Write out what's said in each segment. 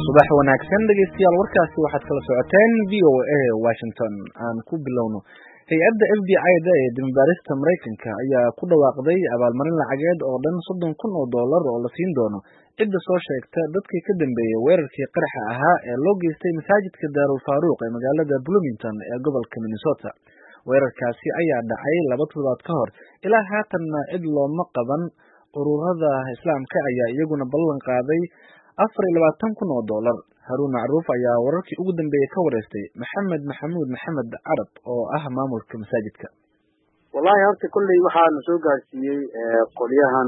subax wanaagsan dhegeystayaal warkaasi waxaad kala socoteen VOA Washington aan ku bilowno hay-adda FBI-da ee dambiyada Mareykanka ayaa ku dhawaaqday abaalmarin lacageed oo dhan $30,000 oo la siin doono cidda soo sheegta dadkii ka dambeeyay weerarkii qaraxa ahaa ee loo geystay masaajidka Daarul Faaruq ee magaalada Bloomington ee gobolka Minnesota. Weerarkaasi ayaa dhacay 2 toddobaad ka hor ilaa haatanna cid looma qaban. ururada islaamka ayaa iyaguna ballan qaaday $24,000. Haruun Macruuf ayaa wararkii ugu dambeeyay ka wareystay Maxamed Carab oo ah maamulka masaajidka. wallahi horta kulli waxaan soo gaarsiiyay qoliyahan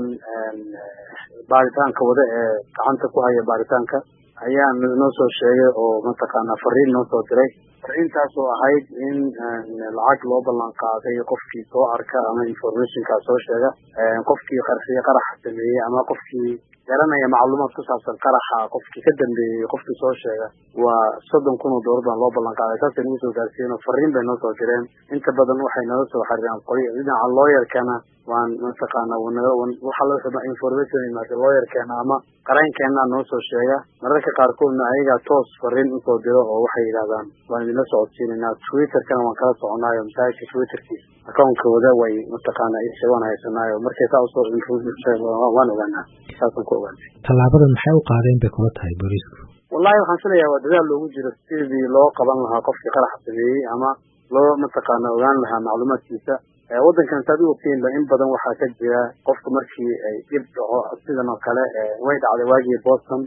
baaritaanka wada ee gacanta ku haya baaritaanka ayaa noo soo sheegay oo mataqaana fariin noo soo diray. fariintaas oo ahayd in lacag loo ballan qaaday qofkii soo arka ama informationka soo sheega qofkii qarax sameeyay ama qofkii garanaya macluumaad ku saabsan qaraxa qofkii ka dambeeyay qofkii soo sheega waa $30,000 baan loo ballan qaaday. taas ay soo gaarsiiyeen fariin bay noo soo direen. inta badan waxay nala soo xariireen qoliyo dhinaca lawyer-kana waan mataqaana waxa la xuma information lawyer-kana ama qareenkeena noo soo sheega. mararka qaarkoodna ayaga toos fariin u soo diro oo waxay yiraahdaan waan idin la socodsiinaa. Twitter-kana waan kala soconaayo masaajidka Twitter-kiisa account-kooda way mataqaana isagoo haysanaayo markay taa soo information waan ogaanaa. Tallaabadan maxay u qaadeen bay kula tahay booliisku? wallahi waxaan filayaa waa dadaal loogu jiro sidii loo qaban lahaa qofkii qarax sameeyay ama loo mataqaana ogaan lahaa macluumaadkiisa. wadankan saad u ogtiin in badan waxaa ka jira qofka markii ay dib dhaco sidan oo kale way dhacday waagii Boston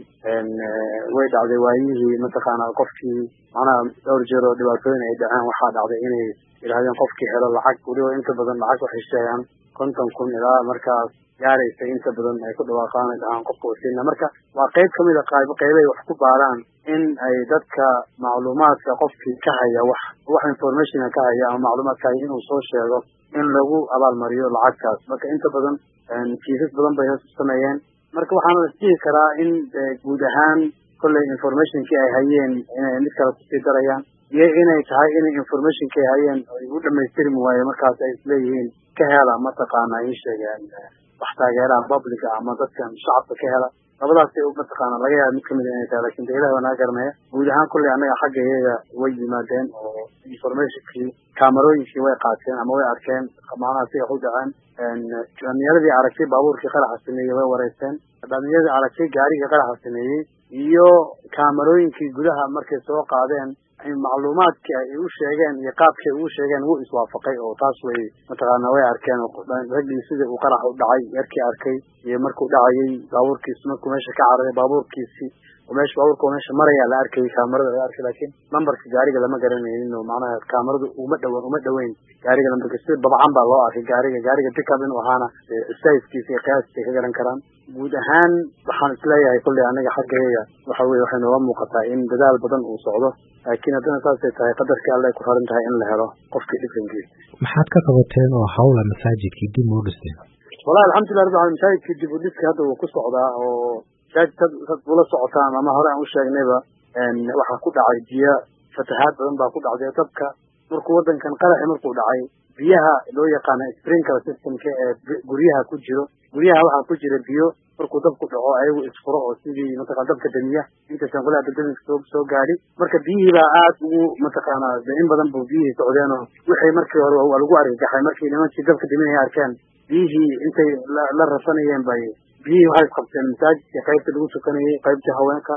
way dhacday waayihii mataqaana qofkii macnaha dhowr jeer oo dhibaatooyin ay dhaceen waxaa dhacday inay yiraahdeen qofkii helo lacag waliba inta badan lacag waxay sheegaan 50,000 ilaa markaas gaaraysa inta badan ay ku dhawaaqaan dhahan qofka wasiina. marka waa qayb kamid ah qaybay wax ku baaraan in ay dadka macluumaadka qofkii ka haya wax information ka haya ama macluumaadka inuu soo sheego in lagu abaalmariyo lacagtaas. marka inta badan kiisas badan bay sameeyeen. marka waxaan la sii karaa in guud ahaan kulli information-kii ay hayeen inay mid kale ku sii darayaan iyo inay tahay in information-kii ay hayeen ay u dhameystirmi waayo markaas ay isleeyihiin ka hela mataqaana ay sheegaan wax taageeraha public ama dadkan shacabka ka hela. labadaas ay mataqaana laga yaabo mid kamid inay tahay laakiin ilaahay waa naga garanaya. guud ahaan kulli anaga xaggeega way yimaadeen oo information-kii kaamarooyinkii way qaateen ama way arkeen macnaha si wax u dhaceen. dhalinyaradii aragtay baabuurkii qaraxa sameeyay way wareysteen. dhalinyaradii aragtay gaarigii qaraxa sameeyay iyo kaamarooyinkii gudaha markay soo qaadeen macluumaadkii ay u sheegeen iyo qaabkii uu sheegeen wuu iswaafaqay oo taas way mataqaana way arkeen raggii sida uu qarax u dhacay yarkii arkay iyo markuu dhacayay baabuurkiisa markuu meesha ka cararay baabuurkiisi baabuurka meesha maraya la arkay kaamarada la arkay laakiin numberka gaariga lama garanaynin oo macnaha kaamaradu uma dhaweyn gaariga numberka si babcan baa loo arkay gaariga pickup inuu ahaana size-kiisa iyo qiyaaskiisa ka garan karaan. guud ahaan waxaan isleeyahay kulli anaga xaggeega waxa weeye waxay nooga muuqataa in dadaal badan uu socdo laakiin haddana saasay tahay qadarkii alle ku xiran tahay in la helo qofkii dhibkankiisa. maxaad ka qabateen oo hawla masaajidkii dib u dhiseen? wallahi alxamdulilah rabbil caalamiin masaajidkii dib u dhiska hadda wuu ku socdaa oo masaajid ula socotaan ama hore aan u sheegnayba waxaa ku dhacay biyo fatahaad badan baa ku dhacday. dabka markuu wadankan qaraxi markuu dhacay biyaha loo yaqaano sprinkler system-ka ee guryaha ku jiro guryaha waxaa ku jira biyo markuu dabku dhaco ayagu isfuro oo sidii mataqaana dabka damiya intaysan qolada dadka soo gaari. marka biyihii baa aad ugu mataqaana in badan buu biyihii socdeen oo wixii markii hore waa lagu argagaxay markii nimankii dabka daminaya arkeen biyihii intay la rasanayeen bay biyihii waxay qabteen masaajidka qaybta lagu tukanayay qaybta haweenka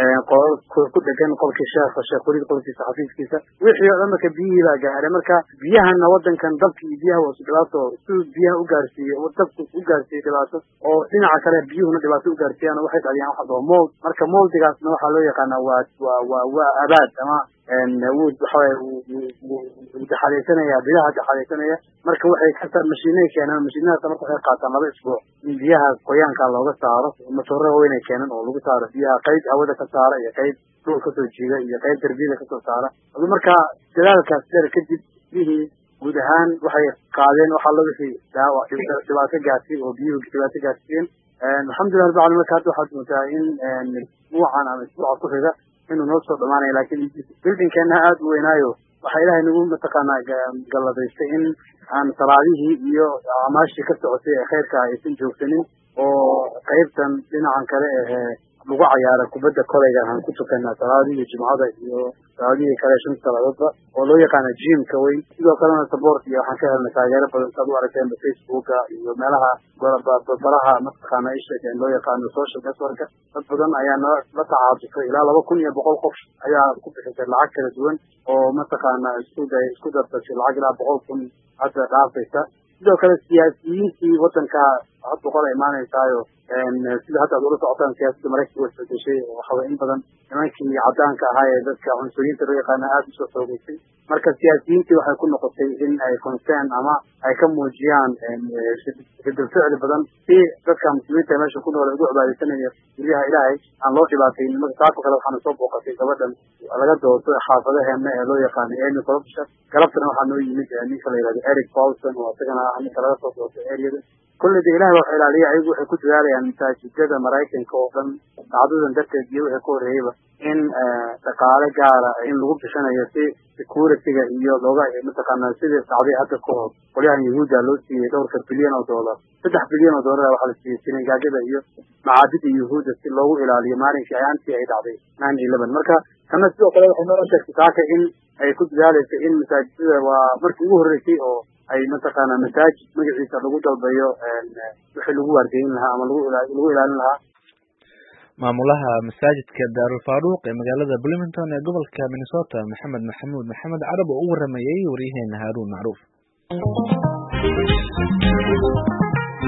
ku dhegan qolkii sheekh waliid qolkiisa xafiiskiisa wixii oo dhan marka biyihii baa gaaray. marka biyahana wadankan dabkii biyaha waa dhibaato siduu biyaha u gaarsiiyey dabku u gaarsiiyey dhibaato oo dhinaca kale biyuhuna dhibaato u gaarsiiyaan waxay dhaliyaan waxa oo mold. marka moldigaasna waxaa loo yaqaanaa waa abaad ama wuu daxalaysanaya biyaha daxalaysanaya. marka waxay ka mashiinay keenaan mashiinada marka waxay qaataan 2 isbuuc in biyaha qoyaanka looga saaro matoorada weyn ay keenan oo lagu saaro biyaha qayb hawada ka saara iyo qayb dhul ka soo jiida iyo qayb darbiyada ka soo saara. marka dadaalkaas dheer kadib biyihii guud ahaan waxay qaadeen waxa lagu dhibaato gaarsiin oo biyuhu dhibaato gaarsiin. alxamdulilah rabbil caalamiin. marka hadda waxaad moodaa in isbuucan ama isbuuca ku xiga inuu noo soo dhamaanayo laakiin buildingkeena aad u weynaayo waxaa ilaahay nagu mataqaana galladaystay in aan salaadihii iyo amaashii ka socotay ee khayrka aysan joogsanin oo qaybtan dhinacan kale lagu cayaara kubadda kolayga aan ku tukanaa salaadihii jimcada iyo salaadihii kale 5 salaadoodba oo loo yaqaano gymka weyn sidoo kalena support iyo waxaan ka helnay taageero badan saad u aragteen Facebooka iyo meelaha baraha mataqaana isha ee loo yaqaano social network dad badan ayaa la tacaabtay ilaa 2100 qof ayaa ku bixisay lacag kala duwan oo mataqaana isku dartay lacag ilaa 100,000 hadda dhaafaysa sidoo kale siyaasiyiintii wadanka had boqol imaanaysaayo sida hadda ula socotaan siyaasadda Mareykanka waxay gashay waxa in badan nimankii cadaanka ahaa ee dadka cunsuriyinta loo yaqaan aad u soo xoogaysay marka siyaasiyiintii waxay ku noqotay in ay concern ama ay ka muujiyaan ficil badan si dadka muslimiinta meesha ku nool ugu cibaadeysanaya ilaha ilaahay aan loo dhibaataynin marka taas kale waxaan soo booqatay gabadhan laga doodo xaafadaheena ee loo yaqaan Amy Klobuchar galabtana waxaa noo yimid ninka la yiraahdo Eric Paulson oo asagana ninka laga soo doortay area كل ده إله وحلالي عيب وحكوت ذلك يعني تجد مرايكن كوفن تعدد ذات الجيو هكور هيبة إن تقال جارة إن لغب شنا يسي كورة تجا إياه لغة متقنا سيد السعودية حتى كوه وليها يهودا لوسي دور $1 بليون $7 وحال السنة جاجبة إياه معادد يهودا سلوه إلى اليمارين شيئان في عيد عظيم 9/11 مركا كما سيدو قلت حمارة شكتاك إن يكون ذلك إن مساجد ومركوه الرسي أو ay mataqaana masaajid magaciisa lagu dalbayo wixii lagu wargeyn lahaa ama lagu ilaalin lahaa maamulaha masaajidka Daarul Faaruq ee magaalada Bloomington ee gobolka Minnesota Maxamed Carab oo u waramayay wariyaheena Haruun Macruuf